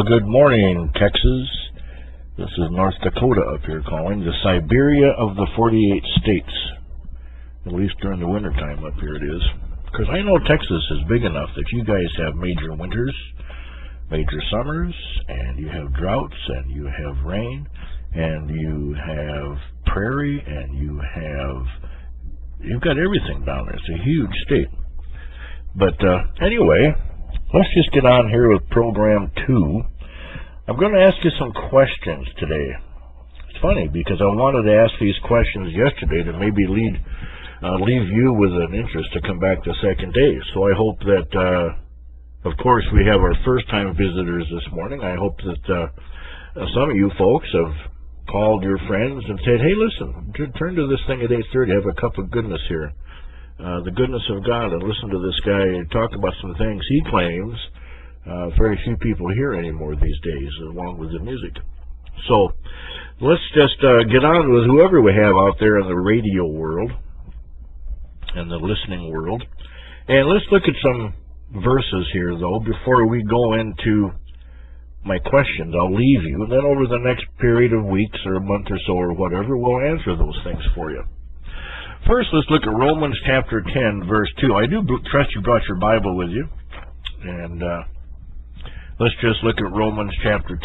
good morning, Texas. This is North Dakota up here calling, the Siberia of the 48 states. At least during the wintertime up here it is. Because I know Texas is big enough that you guys have major winters, major summers, and you have droughts, and you have rain, and you have prairie, and you've got everything down there. It's a huge state. But anyway, let's just get on here with program 2. I'm going to ask you some questions today. It's funny because I wanted to ask these questions yesterday to maybe leave you with an interest to come back the second day. So I hope that, of course, we have our first-time visitors this morning. I hope that some of you folks have called your friends and said, hey, listen, turn to this thing at 8:30. Have a cup of goodness here. The goodness of God, and listen to this guy talk about some things he claims very few people hear anymore these days, along with the music. So let's just get on with whoever we have out there in the radio world and the listening world. And let's look at some verses here, though, before we go into my questions. I'll leave you, and then over the next period of weeks or a month or so or whatever, we'll answer those things for you. First, let's look at Romans chapter 10, verse 2. I do trust you brought your Bible with you. And let's just look at Romans chapter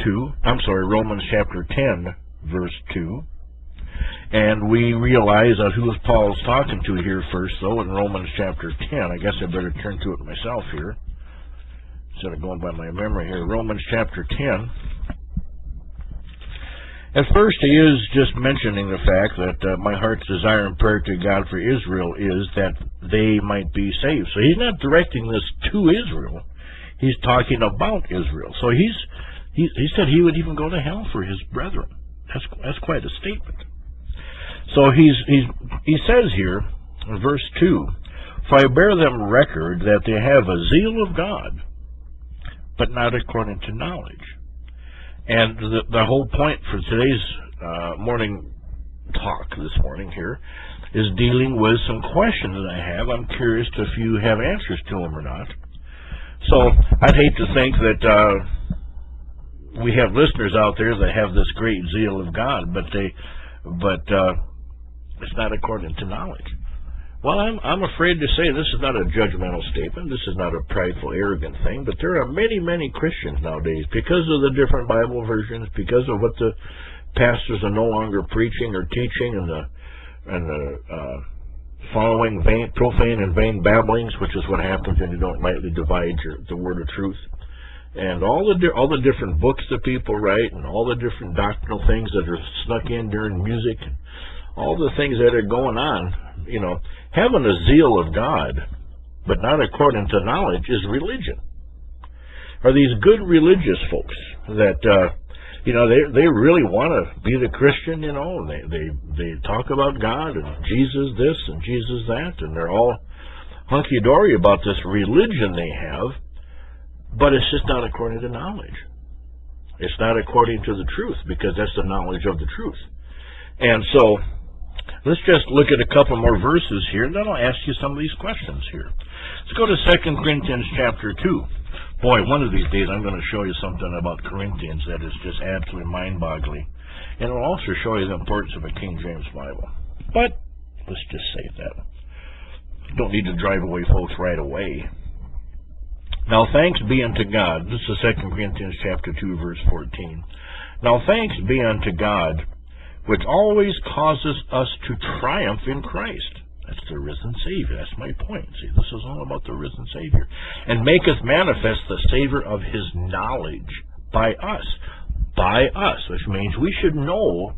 10, verse 2. And we realize that who Paul's talking to here first, though, in Romans chapter 10. I guess I better turn to it myself here, instead of going by my memory here. Romans chapter 10. At first, he is just mentioning the fact that my heart's desire and prayer to God for Israel is that they might be saved. So he's not directing this to Israel. He's talking about Israel. So he said he would even go to hell for his brethren. That's quite a statement. So he says here in verse 2, for I bear them record that they have a zeal of God, but not according to knowledge. And the whole point for today's morning talk this morning here is dealing with some questions that I have. I'm curious if you have answers to them or not. So I'd hate to think that we have listeners out there that have this great zeal of God, but it's not according to knowledge. Well, I'm afraid to say this is not a judgmental statement. This is not a prideful, arrogant thing. But there are many, many Christians nowadays, because of the different Bible versions, because of what the pastors are no longer preaching or teaching, and the following profane and vain babblings, which is what happens when you don't rightly divide the word of truth, and all the different books that people write, and all the different doctrinal things that are snuck in during music, all the things that are going on, having a zeal of God, but not according to knowledge, is religion. Are these good religious folks that, they really want to be the Christian, and they talk about God and Jesus this and Jesus that, and they're all hunky-dory about this religion they have, but it's just not according to knowledge. It's not according to the truth, because that's the knowledge of the truth. And so let's just look at a couple more verses here, and then I'll ask you some of these questions here. Let's go to 2 Corinthians chapter 2. Boy, one of these days I'm going to show you something about Corinthians that is just absolutely mind-boggling. And it'll also show you the importance of a King James Bible. But let's just save that. Don't need to drive away, folks, right away. Now thanks be unto God. This is 2 Corinthians chapter 2, verse 14. Now thanks be unto God, which always causes us to triumph in Christ. That's the risen Savior. That's my point. See, this is all about the risen Savior. And maketh manifest the savor of his knowledge by us. By us, which means we should know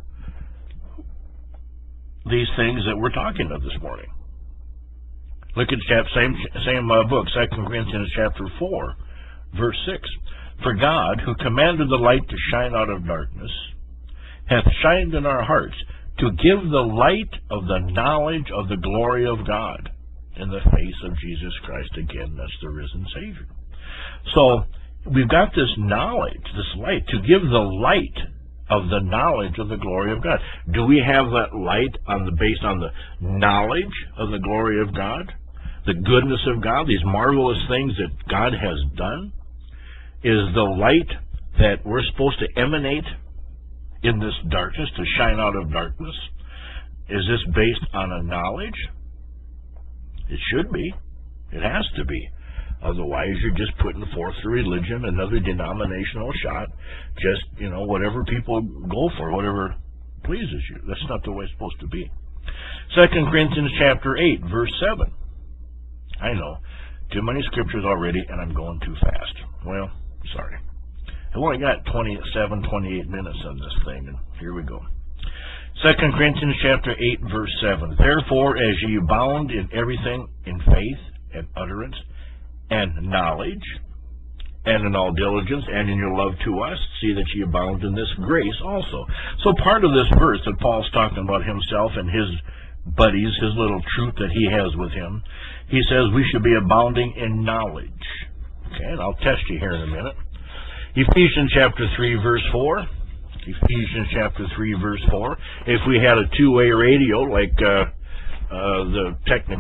these things that we're talking about this morning. Look at same book, 2 Corinthians chapter 4, verse 6. For God, who commanded the light to shine out of darkness, hath shined in our hearts to give the light of the knowledge of the glory of God in the face of Jesus Christ. Again, that's the risen Savior. So we've got this knowledge, this light, to give the light of the knowledge of the glory of God. Do we have that light based on the knowledge of the glory of God? The goodness of God, these marvelous things that God has done? Is the light that we're supposed to emanate in this darkness, to shine out of darkness? Is this based on a knowledge? It should be. It has to be. Otherwise, you're just putting forth a religion, another denominational shot, just, whatever people go for, whatever pleases you. That's not the way it's supposed to be. 2 Corinthians chapter 8, verse 7. I know, too many scriptures already, and I'm going too fast. Well, sorry. I've only got 28 minutes on this thing, and here we go. 2 Corinthians chapter 8, verse 7. Therefore, as ye abound in everything, in faith and utterance, and knowledge, and in all diligence, and in your love to us, see that ye abound in this grace also. So part of this verse that Paul's talking about himself and his buddies, his little troop that he has with him, he says we should be abounding in knowledge. Okay, and I'll test you here in a minute. Ephesians chapter 3, verse 4. Ephesians chapter 3, verse 4. If we had a two-way radio like the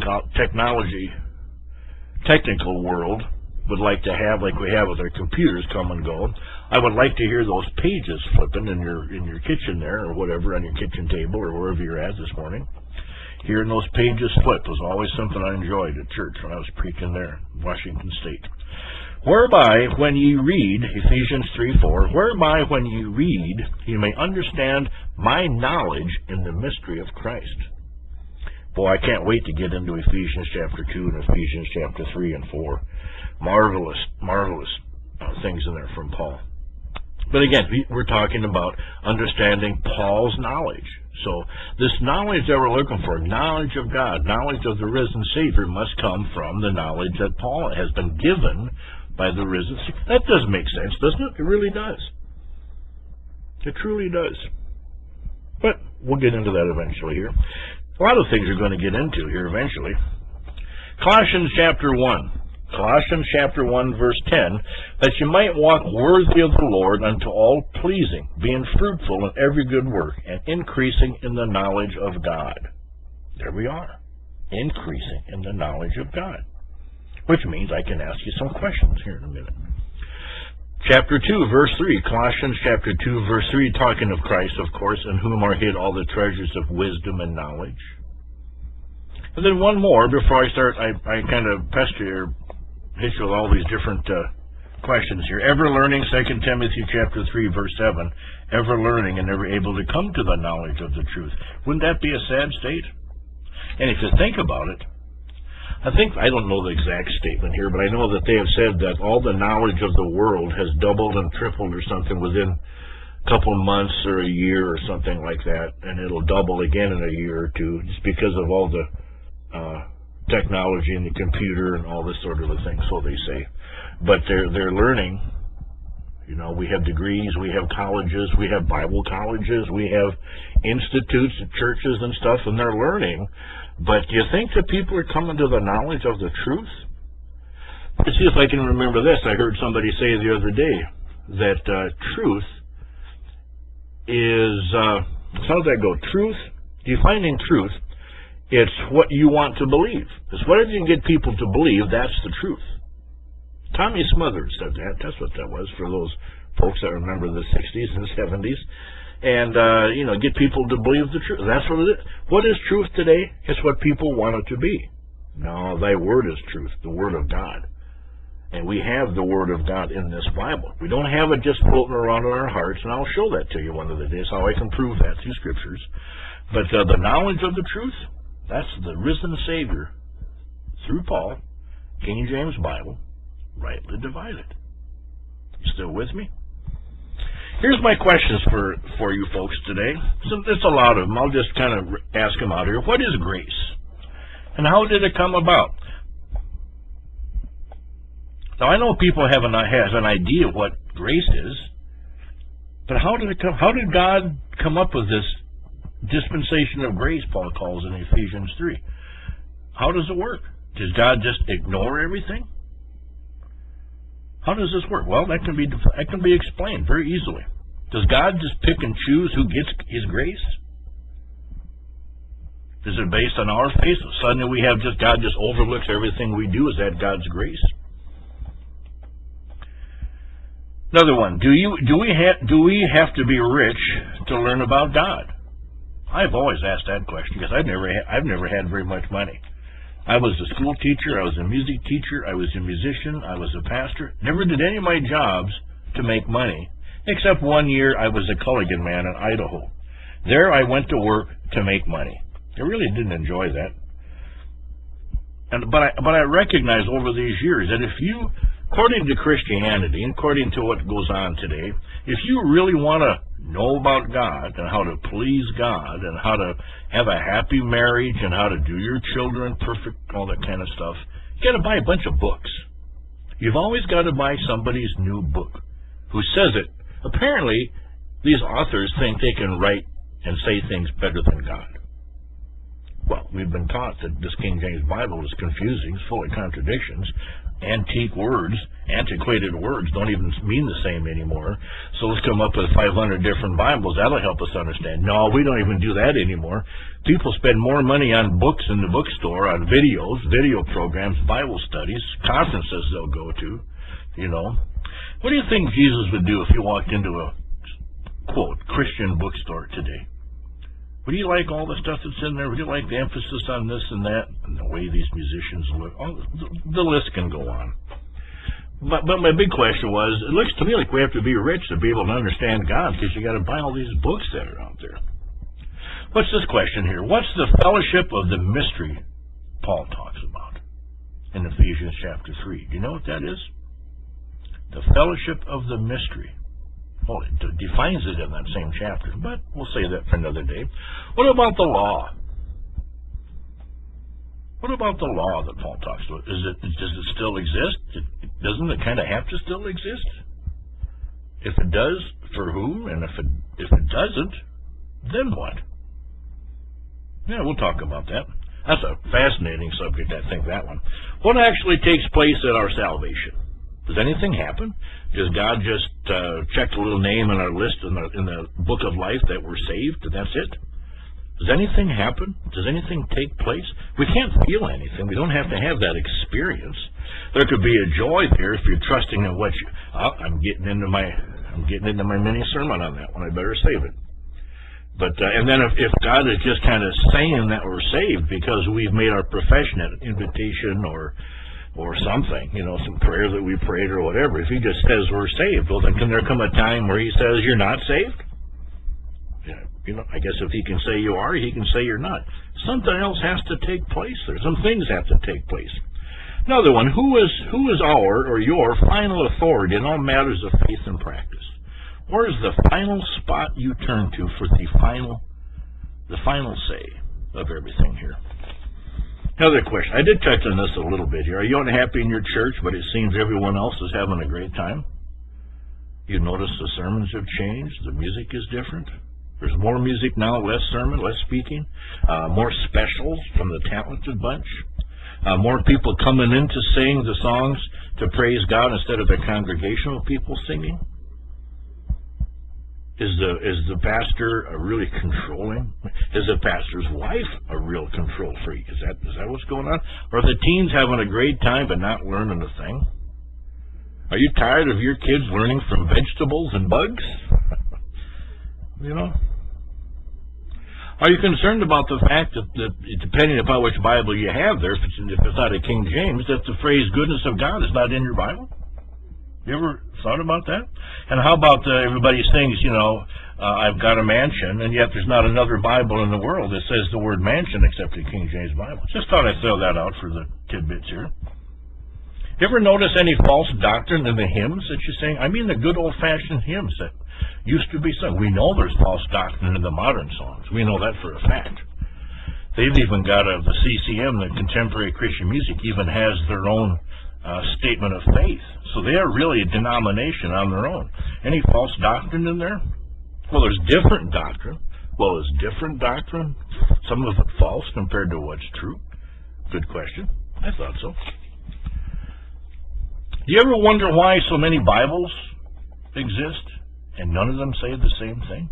technical world would like to have, like we have with our computers come and go, I would like to hear those pages flipping in your kitchen there, or whatever, on your kitchen table, or wherever you're at this morning. Hearing those pages flip was always something I enjoyed at church when I was preaching there in Washington State. Whereby, when ye read, Ephesians 3:4, whereby, when ye read, ye may understand my knowledge in the mystery of Christ. Boy, I can't wait to get into Ephesians chapter 2 and Ephesians chapter 3 and 4. Marvelous things in there from Paul. But again, we're talking about understanding Paul's knowledge. So this knowledge that we're looking for, knowledge of God, knowledge of the risen Savior, must come from the knowledge that Paul has been given by the risen Savior. That does make sense, doesn't it? It really does. It truly does. But we'll get into that eventually here. A lot of things we're going to get into here eventually. Colossians chapter 1. Colossians chapter 1, verse 10, that you might walk worthy of the Lord unto all pleasing, being fruitful in every good work, and increasing in the knowledge of God. There we are. Increasing in the knowledge of God. Which means I can ask you some questions here in a minute. Chapter 2, verse 3. Colossians chapter 2, verse 3, talking of Christ, of course, in whom are hid all the treasures of wisdom and knowledge. And then one more before I start. I kind of hit you with all these different questions here. Ever learning, 2 Timothy chapter 3, verse 7. Ever learning and never able to come to the knowledge of the truth. Wouldn't that be a sad state? And if you think about it, I don't know the exact statement here, but I know that they have said that all the knowledge of the world has doubled and tripled or something within a couple months or a year or something like that, and it'll double again in a year or two, just because of all the technology and the computer and all this sort of a thing, so they say. But they're learning. We have degrees, we have colleges, we have Bible colleges, we have institutes, churches and stuff, and they're learning. But do you think that people are coming to the knowledge of the truth? Let's see if I can remember this. I heard somebody say the other day that truth is, how does that go? Truth, defining truth, it's what you want to believe. It's whatever you can get people to believe, that's the truth. Tommy Smothers said that. That's what that was for those folks that remember the 60s and 70s. And, get people to believe the truth. That's what it is. What is truth today? It's what people want it to be. No, thy word is truth, the word of God. And we have the word of God in this Bible. We don't have it just floating around in our hearts, and I'll show that to you one of the days, how I can prove that through scriptures. But the knowledge of the truth, that's the risen Savior, through Paul, King James Bible, rightly divided. You still with me? Here's my questions for you folks today. So there's a lot of them. I'll just kind of ask them out here. What is grace? And how did it come about? Now, I know people have an idea of what grace is, but how did it come? How did God come up with this dispensation of grace, Paul calls in Ephesians 3? How does it work? Does God just ignore everything? How does this work? Well, that can be explained very easily. Does God just pick and choose who gets His grace? Is it based on our faith? Suddenly we have God just overlooks everything we do. Is that God's grace? Another one. Do we have to be rich to learn about God? I've always asked that question because I've never had very much money. I was a school teacher, I was a music teacher, I was a musician, I was a pastor. Never did any of my jobs to make money, except one year I was a Culligan man in Idaho. There I went to work to make money. I really didn't enjoy that. But I recognize over these years that if you, according to Christianity, and according to what goes on today, if you really want to know about God and how to please God and how to have a happy marriage and how to do your children perfect, all that kind of stuff, you got to buy a bunch of books. You've always got to buy somebody's new book who says it. Apparently, these authors think they can write and say things better than God. Well, we've been taught that this King James Bible is confusing, it's full of contradictions, antique words, antiquated words don't even mean the same anymore. So let's come up with 500 different Bibles. That'll help us understand. No, we don't even do that anymore. People spend more money on books in the bookstore, on videos, video programs, Bible studies, conferences they'll go to, you know. What do you think Jesus would do if he walked into a, quote, Christian bookstore today? Would you like all the stuff that's in there? Would you like the emphasis on this and that? And the way these musicians look? Oh, the list can go on. But my big question was, it looks to me like we have to be rich to be able to understand God because you got to buy all these books that are out there. What's this question here? What's the fellowship of the mystery Paul talks about in Ephesians chapter 3? Do you know what that is? The fellowship of the mystery. Well, it defines it in that same chapter, but we'll say that for another day. What about the law? What about the law that Paul talks about? Does it still exist? Doesn't it kind of have to still exist? If it does, for whom? And if it doesn't, then what? Yeah, we'll talk about that. That's a fascinating subject, I think, that one. What actually takes place at our salvation? Does anything happen? Does God just check a little name in our list in the book of life that we're saved and that's it? Does anything happen? Does anything take place? We can't feel anything. We don't have to have that experience. There could be a joy there if you're trusting in what you. I'm getting into my mini sermon on that one. I better save it. But and then if God is just kind of saying that we're saved because we've made our profession an invitation or something, you know, some prayer that we prayed or whatever. If he just says we're saved, well, then can there come a time where he says you're not saved? Yeah, you know, I guess if he can say you are, he can say you're not. Something else has to take place there. Some things have to take place. Another one, who is our or your final authority in all matters of faith and practice? Where is the final spot you turn to for the final say of everything here? Another question. I did touch on this a little bit here. Are you unhappy in your church, but it seems everyone else is having a great time? You notice the sermons have changed. The music is different. There's more music now, less sermon, less speaking. More specials from the talented bunch. More people coming in to sing the songs to praise God instead of the congregational people singing. Is the pastor really controlling? Is the pastor's wife a real control freak? Is that what's going on? Or are the teens having a great time but not learning a thing? Are you tired of your kids learning from vegetables and bugs? You know? Are you concerned about the fact that depending upon which Bible you have there, if it's not a King James, that the phrase goodness of God is not in your Bible? You ever thought about that? And how about everybody sings, you know, I've got a mansion, and yet there's not another Bible in the world that says the word mansion except the King James Bible. Just thought I'd throw that out for the tidbits here. You ever notice any false doctrine in the hymns that you sing? I mean the good old-fashioned hymns that used to be sung. We know there's false doctrine in the modern songs. We know that for a fact. They've even got the CCM, the Contemporary Christian Music, even has their own statement of faith. So they are really a denomination on their own. Any false doctrine in there? Well, there's different doctrine. Well, is different doctrine some of it false compared to what's true? Good question. I thought so. Do you ever wonder why so many Bibles exist and none of them say the same thing?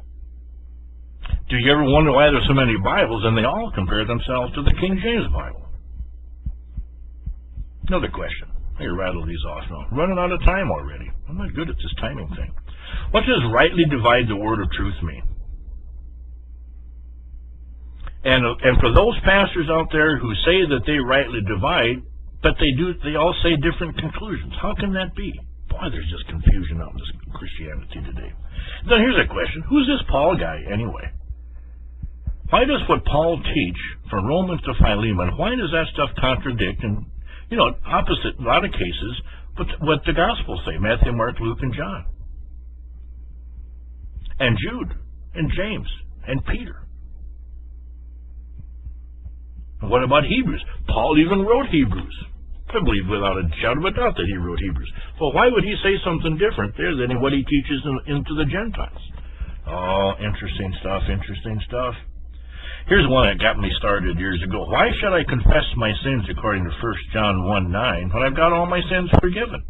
Do you ever wonder why there's so many Bibles and they all compare themselves to the King James Bible? Another question. Let me rattle these off now. Running out of time already. I'm not good at this timing thing. What does rightly divide the word of truth mean? And for those pastors out there who say that they rightly divide, but they all say different conclusions. How can that be? Boy, there's just confusion out in this Christianity today. Then here's a question. Who's this Paul guy anyway? Why does what Paul teach from Romans to Philemon, why does that stuff contradict and, opposite in a lot of cases, what the Gospels say, Matthew, Mark, Luke, and John, and Jude, and James, and Peter? And what about Hebrews? Paul even wrote Hebrews. I believe without a shadow of a doubt that he wrote Hebrews. Well, why would he say something different there than what he teaches into the Gentiles? Oh, interesting stuff, interesting stuff. Here's one that got me started years ago. Why should I confess my sins according to 1 John 1:9 when I've got all my sins forgiven?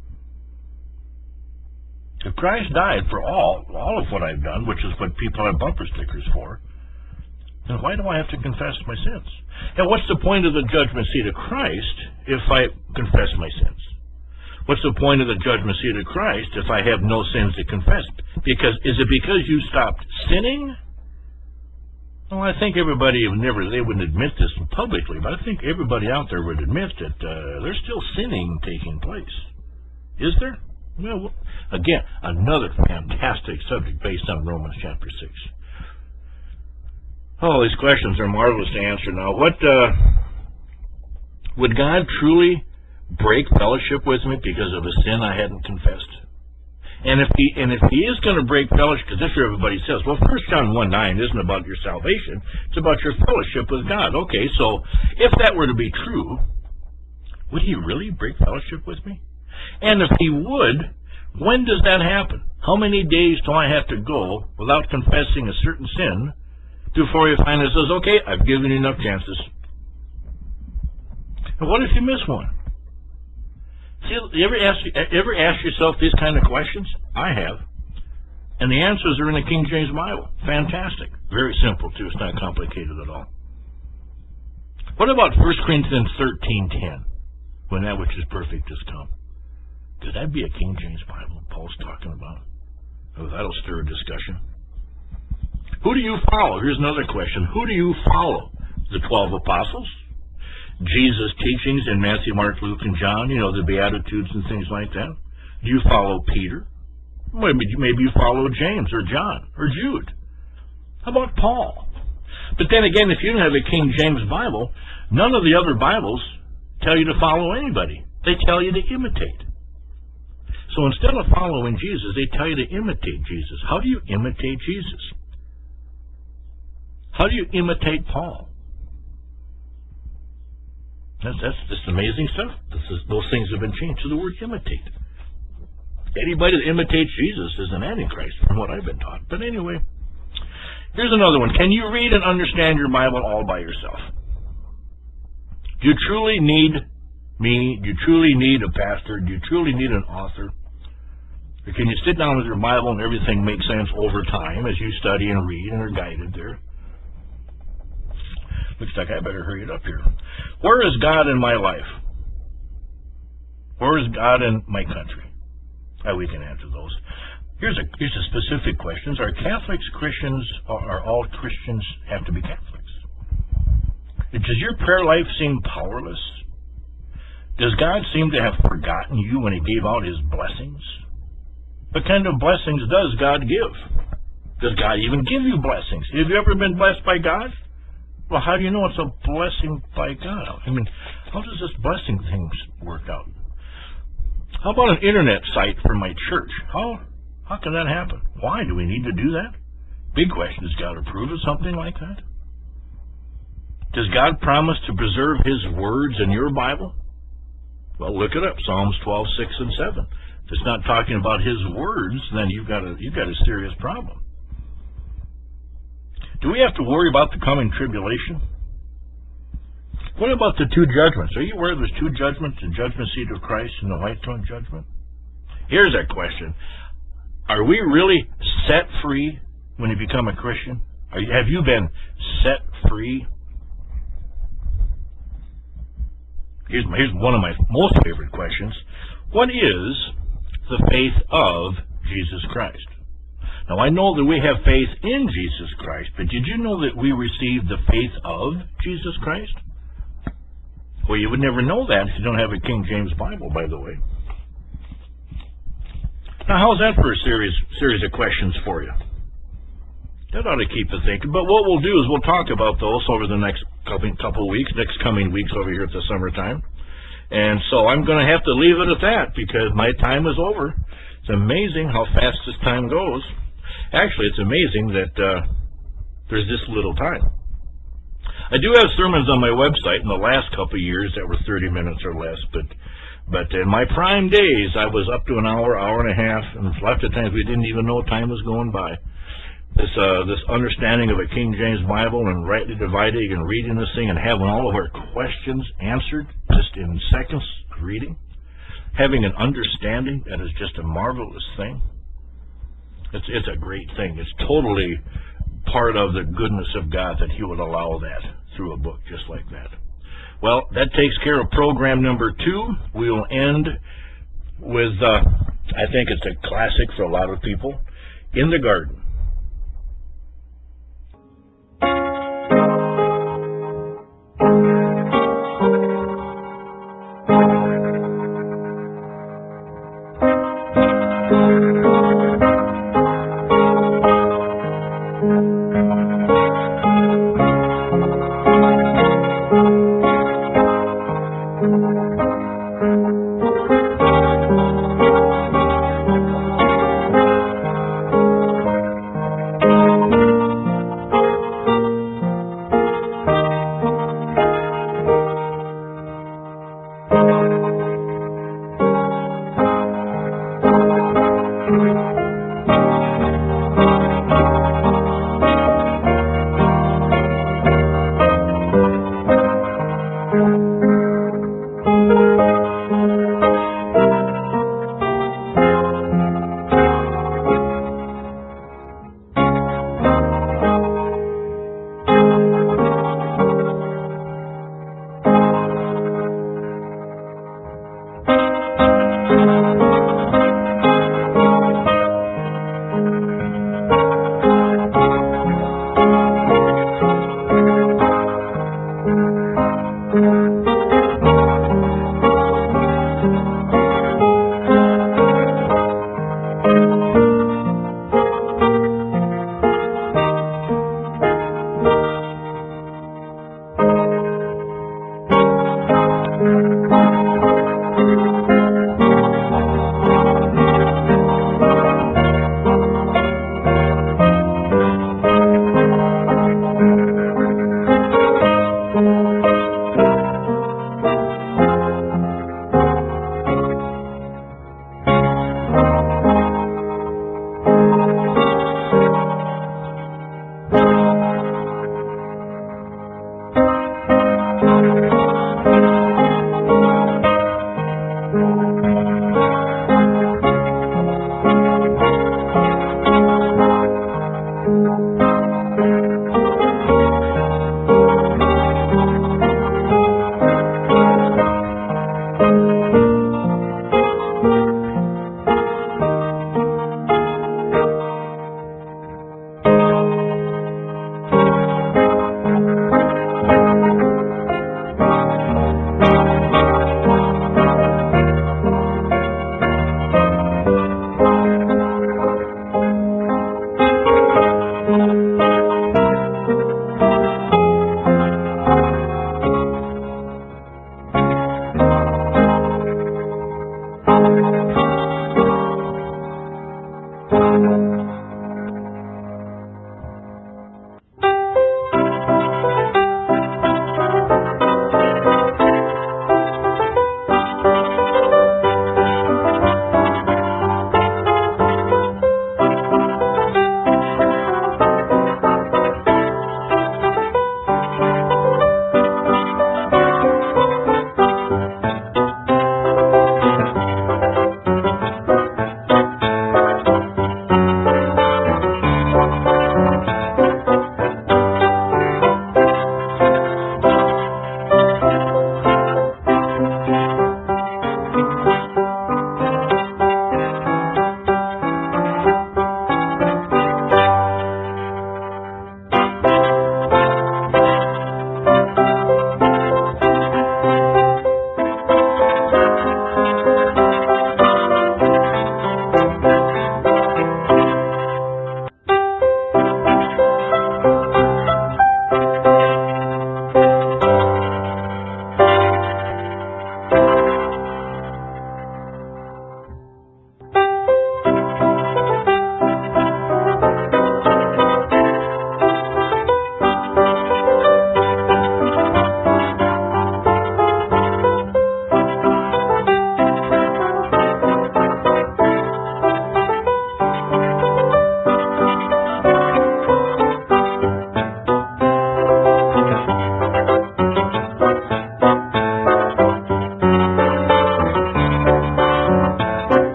If Christ died for all of what I've done, which is what people have bumper stickers for, then why do I have to confess my sins? And what's the point of the judgment seat of Christ if I confess my sins? What's the point of the judgment seat of Christ if I have no sins to confess? Is it because you stopped sinning? Well, I think everybody they wouldn't admit this publicly, but I think everybody out there would admit that there's still sinning taking place. Is there? Well, again, another fantastic subject based on Romans chapter 6. Oh, these questions are marvelous to answer now. Would God truly break fellowship with me because of a sin I hadn't confessed? And if he is going to break fellowship, because that's what everybody says, well, 1 John 1:9 isn't about your salvation, it's about your fellowship with God. Okay, so if that were to be true, would he really break fellowship with me? And if he would, when does that happen? How many days do I have to go without confessing a certain sin before he finally says, okay, I've given you enough chances? And what if you miss one? See, you ever ask yourself these kind of questions? I have. And the answers are in the King James Bible. Fantastic. Very simple, too. It's not complicated at all. What about 1 Corinthians 13:10? When that which is perfect has come. Could that be a King James Bible Paul's talking about? Oh, that'll stir a discussion. Who do you follow? Here's another question. Who do you follow? The 12 apostles? Jesus' teachings in Matthew, Mark, Luke, and John, the Beatitudes and things like that? Do you follow Peter? Maybe you follow James or John or Jude. How about Paul? But then again, if you don't have a King James Bible, none of the other Bibles tell you to follow anybody. They tell you to imitate. So instead of following Jesus, they tell you to imitate Jesus. How do you imitate Jesus? How do you imitate Paul? That's just amazing stuff. Those things have been changed to the word imitate. Anybody that imitates Jesus is an antichrist, from what I've been taught. But anyway, here's another one. Can you read and understand your Bible all by yourself? Do you truly need me? Do you truly need a pastor? Do you truly need an author? Or can you sit down with your Bible and everything makes sense over time as you study and read and are guided there? Looks like I better hurry it up here. Where is God in my life? Where is God in my country? We can answer those. Here's a specific question. Are Catholics Christians, or are all Christians have to be Catholics? Does your prayer life seem powerless? Does God seem to have forgotten you when he gave out his blessings? What kind of blessings does God give? Does God even give you blessings? Have you ever been blessed by God? Well, how do you know it's a blessing by God? I mean, how does this blessing thing work out? How about an internet site for my church? How can that happen? Why do we need to do that? Big question. Does God approve of something like that? Does God promise to preserve his words in your Bible? Well, look it up. Psalms 12:6 and 7. If it's not talking about his words, then you've got a serious problem. Do we have to worry about the coming tribulation? What about the two judgments? Are you aware there's two judgments, the judgment seat of Christ and the white throne judgment? Here's a question. Are we really set free when you become a Christian? Have you been set free? Here's one of my most favorite questions. What is the faith of Jesus Christ? Now, I know that we have faith in Jesus Christ, but did you know that we received the faith of Jesus Christ? Well, you would never know that if you don't have a King James Bible, by the way. Now, how's that for a series of questions for you? That ought to keep you thinking. But what we'll do is we'll talk about those over the next couple weeks, next coming weeks over here at the summertime. And so I'm going to have to leave it at that because my time is over. It's amazing how fast this time goes. Actually, it's amazing that there's this little time. I do have sermons on my website in the last couple of years that were 30 minutes or less, but in my prime days, I was up to an hour, hour and a half, and lots of times we didn't even know time was going by. This understanding of a King James Bible and rightly dividing and reading this thing and having all of our questions answered just in seconds of reading, having an understanding that is just a marvelous thing. It's a great thing. It's totally part of the goodness of God that He would allow that through a book just like that. Well, that takes care of program number 2. We will end with, I think it's a classic for a lot of people, In the Garden.